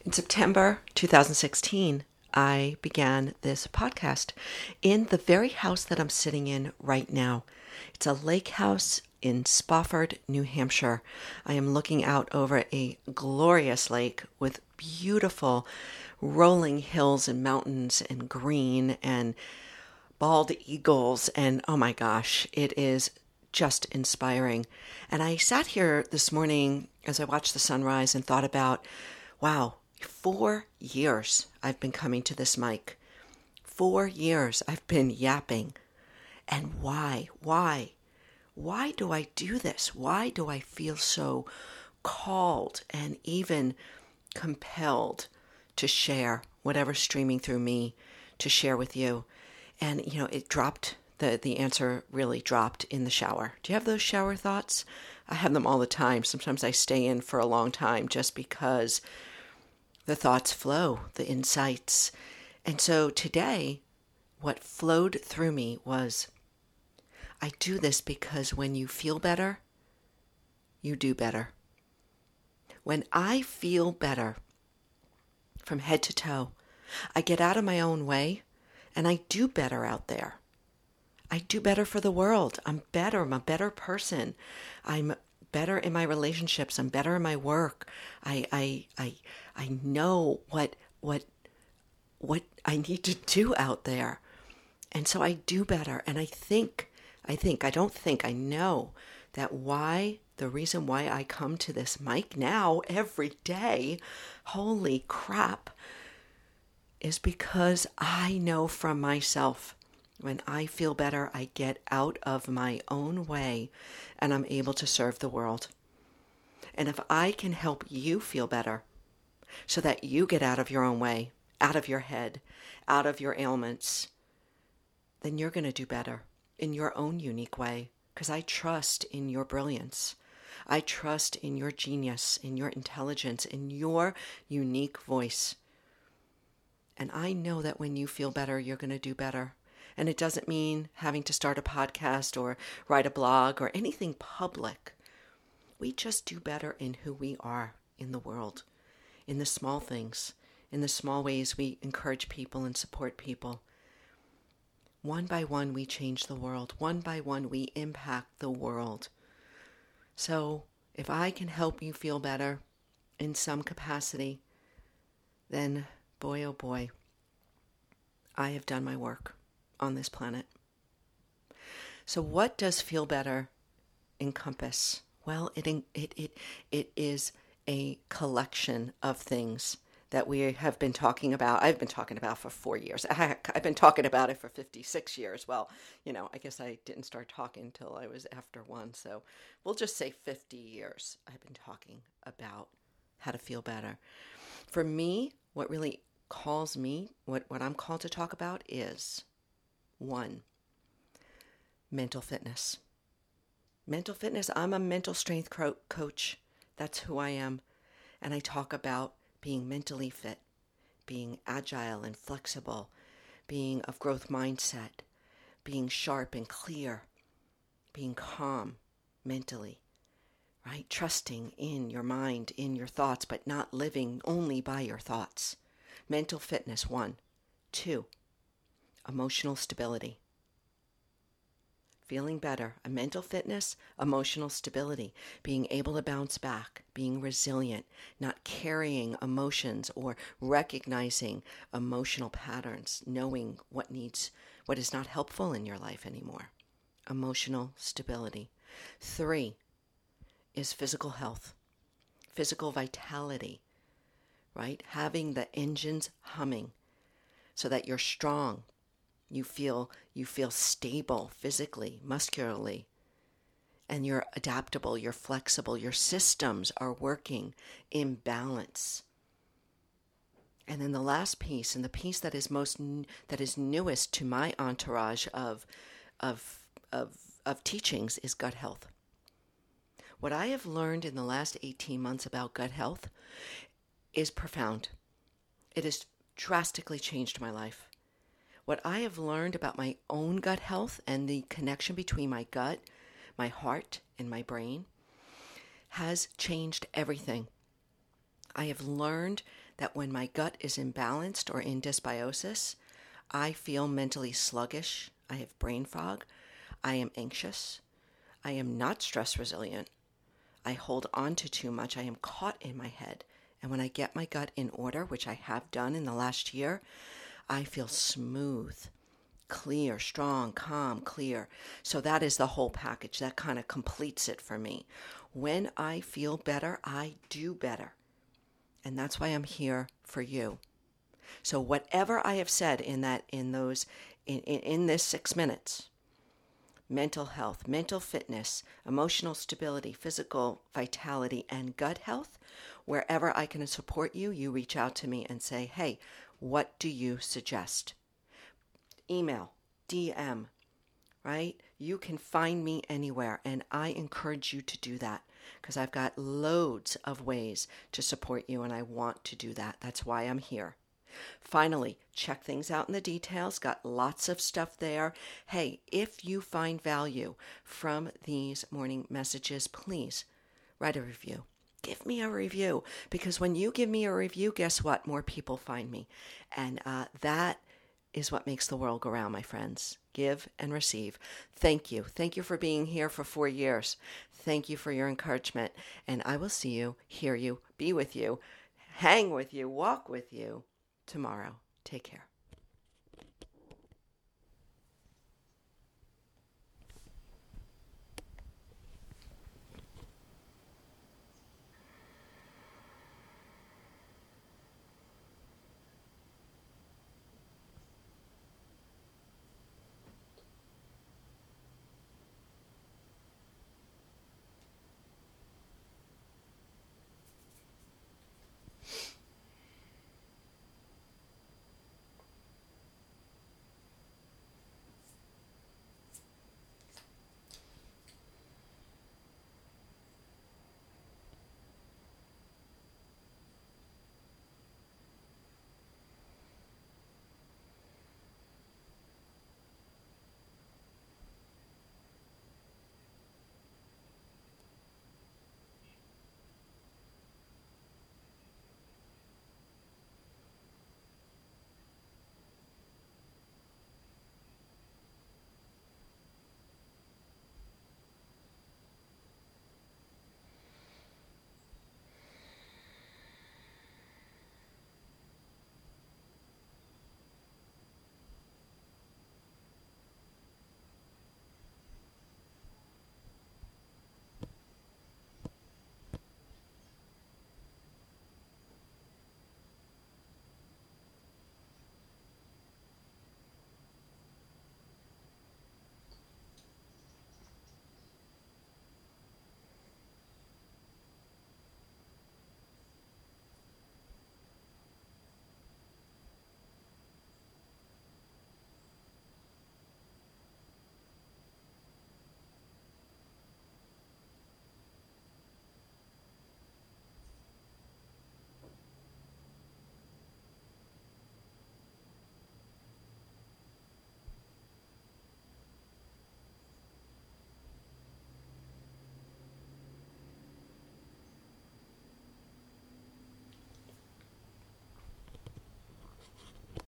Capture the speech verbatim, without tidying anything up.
In September two thousand sixteen, I began this podcast in the very house that I'm sitting in right now. It's a lake house in Spofford, New Hampshire. I am looking out over a glorious lake with beautiful rolling hills and mountains and green and bald eagles. And oh my gosh, it is just inspiring. And I sat here this morning as I watched the sunrise and thought about, wow, four years I've been coming to this mic. Four years I've been yapping. And why? Why? Why do I do this? Why do I feel so called and even compelled to share whatever's streaming through me to share with you? And, you know, it dropped, the, the answer really dropped in the shower. Do you have those shower thoughts? I have them all the time. Sometimes I stay in for a long time just because the thoughts flow, the insights. And so today, what flowed through me was, I do this because when you feel better, you do better. When I feel better from head to toe, I get out of my own way and I do better out there. I do better for the world. I'm better. I'm a better person. I'm better in my relationships. I'm better in my work. I I I I know what what what I need to do out there. And so I do better. And I think, I think, I don't think, I know that why, the reason why I come to this mic now every day, holy crap, is because I know from myself, when I feel better, I get out of my own way and I'm able to serve the world. And if I can help you feel better so that you get out of your own way, out of your head, out of your ailments, then you're going to do better in your own unique way, because I trust in your brilliance. I trust in your genius, in your intelligence, in your unique voice. And I know that when you feel better, you're going to do better. And it doesn't mean having to start a podcast or write a blog or anything public. We just do better in who we are in the world, in the small things, in the small ways we encourage people and support people. One by one, we change the world. One by one, we impact the world. So if I can help you feel better in some capacity, then boy, oh boy, I have done my work on this planet. So what does feel better encompass? Well, it it it it is a collection of things that we have been talking about. I've been talking about for four years. Heck, I've been talking about it for fifty-six years. Well, you know, I guess I didn't start talking until I was after one. So we'll just say fifty years I've been talking about how to feel better. For me, what really calls me, what, what I'm called to talk about is, one, mental fitness. Mental fitness, I'm a mental strength co- coach. That's who I am. And I talk about being mentally fit, being agile and flexible, being of growth mindset, being sharp and clear, being calm mentally, right? Trusting in your mind, in your thoughts, but not living only by your thoughts. Mental fitness, one. Two, emotional stability. Feeling better, a mental fitness, emotional stability, being able to bounce back, being resilient, not carrying emotions or recognizing emotional patterns, knowing what needs, what is not helpful in your life anymore. Emotional stability. Three is physical health, physical vitality, right? Having the engines humming so that you're strong. You feel you feel stable physically, muscularly, and you're adaptable, you're flexible, your systems are working in balance. And then the last piece, and the piece that is most that is newest to my entourage of of of of teachings, is gut health. What I have learned in the last eighteen months about gut health is profound. It has drastically changed my life. What I have learned about my own gut health and the connection between my gut, my heart, and my brain has changed everything. I have learned that when my gut is imbalanced or in dysbiosis, I feel mentally sluggish. I have brain fog. I am anxious. I am not stress resilient. I hold on to too much. I am caught in my head. And when I get my gut in order, which I have done in the last year, I feel smooth, clear, strong, calm, clear. So that is the whole package. That kind of completes it for me. When I feel better, I do better. And that's why I'm here for you. So whatever I have said in that, in those, in, in, in this six minutes, mental health, mental fitness, emotional stability, physical vitality, and gut health, wherever I can support you, you reach out to me and say, hey, what do you suggest? Email, D M, right? You can find me anywhere, and I encourage you to do that because I've got loads of ways to support you, and I want to do that. That's why I'm here. Finally, check things out in the details. Got lots of stuff there. Hey, if you find value from these morning messages, please write a review. Give me a review, because when you give me a review, guess what? More people find me. And uh, that is what makes the world go round, my friends. Give and receive. Thank you. Thank you for being here for four years. Thank you for your encouragement. And I will see you, hear you, be with you, hang with you, walk with you tomorrow. Take care.